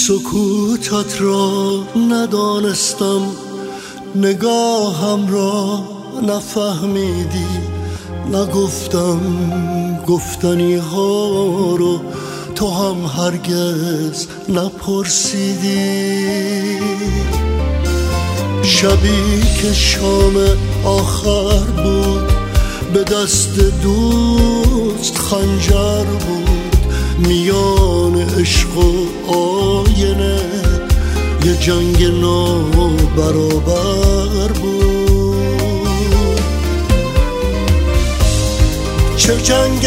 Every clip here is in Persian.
سکوتت را ندانستم، نگاهم را نفهمیدی، نگفتم گفتنی ها رو تو هم هرگز نپرسیدی. شبی که شام آخر بود، به دست دوست خنجر بود، میان عشق و آینه یه جنگ نابرابر بود. چه جنگ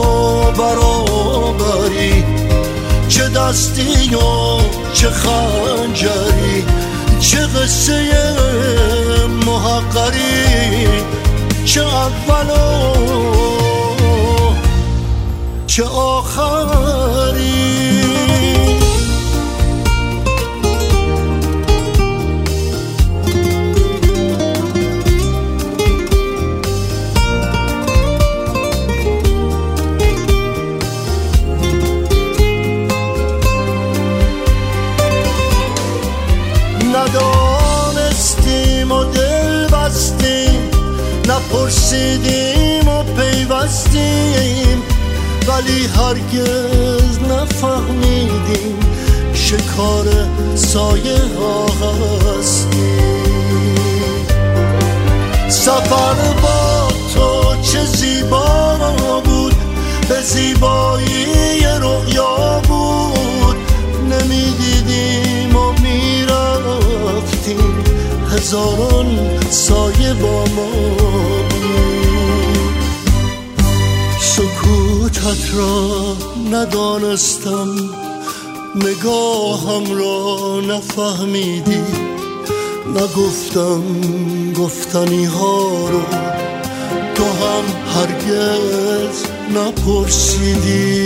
نابرابری، چه دستی و چه خنجری، چه قصه محقری، چه اول و چه آخری. ندانستیم و دل بستیم، نپرسیدیم و پیوستیم، ولی هرگز نفهمیدیم شکار سایه ها هستیم. سفر با تو چه زیبا بود، به زیبایی رؤیا بود، نمیدیدیم و میرفتیم، هزاران سایه با ما بود. سکوتت را ندانستم، نگاهم را نفهمیدی، نگفتم گفتنی ها رو تو هم هرگز نپرسیدی.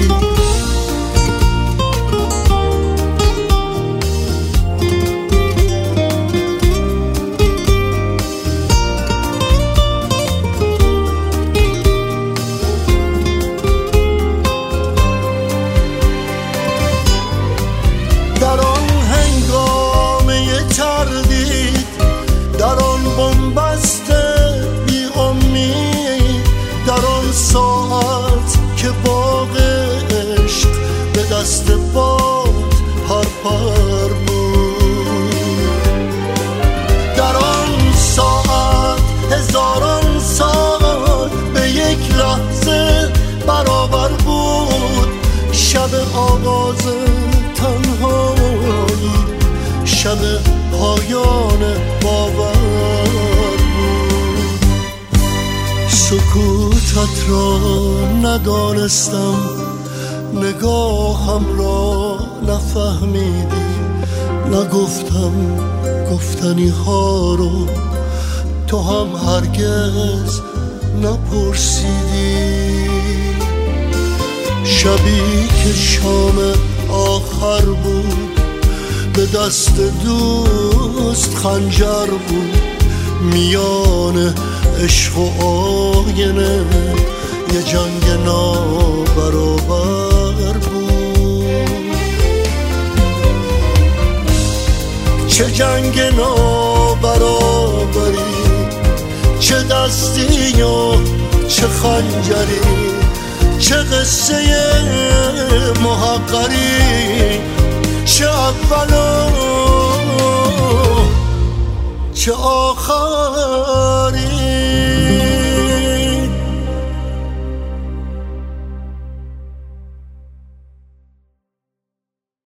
در آن هنگامه تردید، در آن بنبست بی امید، در آن ساعت که باغ عشق به دست باد پرپر بود، در آن ساعت هزاران سال به یک لحظه برابر بود. شب آغاز تنهایی، شب پایان باور بود. سکوتت را ندانستم، نگاهم را نفهمیدی، نگفتم گفتنی ها رو تو هم هرگز نپرسیدی. شبی که شام آخر بود، به دست دوست خنجر بود، میان عشق و آینه یه جنگ نابرابر بود. چه جنگ نابرابری، چه دستی و چه خنجری، چه قصه محقری، چه اول و چه